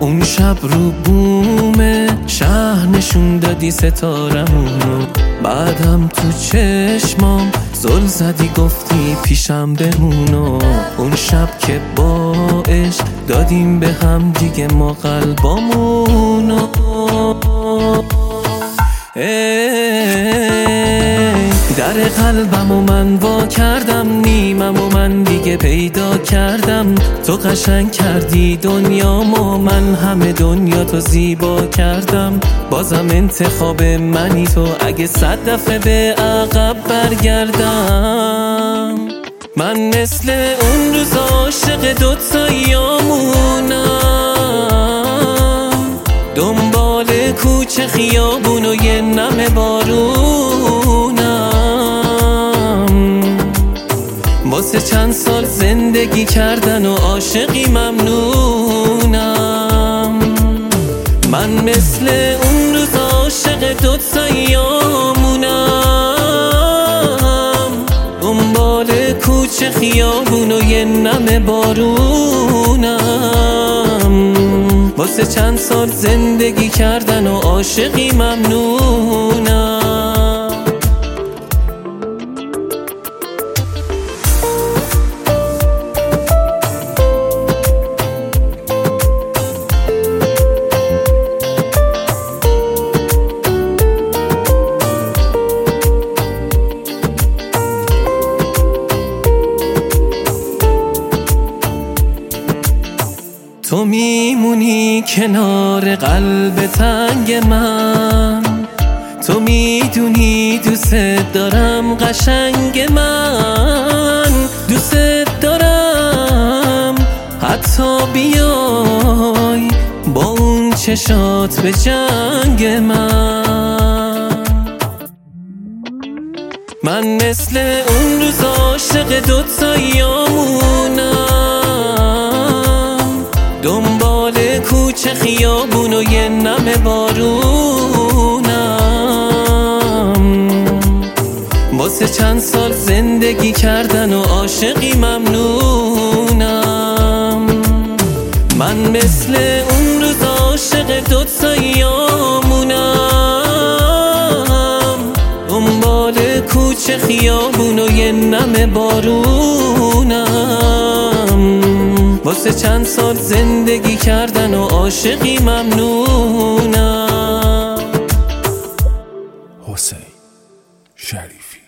اون شب رو بوم شهر نشون دادی ستارمونو، بعدم تو چشمام زل زدی گفتی پیشم بمونو. اون شب که با عشق دادیم به هم دیگه ما قلبامونو. در قلبمو من وا کردم، نیممو من دیگه پیدا کردم. تو قشنگ کردی دنیامو، من همه دنیا تو زیبا کردم. بازم انتخاب منی تو، اگه 100 دفعه به عقب برگردم. من مثل اون روز عاشق دوتاییامونم، دنبال کوچه خیابون و یه نم بارونم. واسه چند سال زندگی کردن و عاشقی ممنونم. من مثل اون روز عاشق دوتاییامونم، دنبال کوچه خیابون و یه نم بارونم. واسه چند سال زندگی کردن و عاشقی ممنونم. تو میمونی کنار قلب تنگ من، تو میدونی دوست دارم قشنگ من. دوست دارم حتی بیای با اون چشات به جنگ من. من مثل اون روز عاشق دوتاییامونم، دنبال کوچه خیابون و یه نم بارونم. واسه چند سال زندگی کردن و عاشقی ممنونم. من مثل اون روز عاشق دوتاییامونم، دنبال کوچه خیابون و یه نم بارونم. واسه چند سال زندگی کردن و عاشقی ممنونم. حسین شریفی.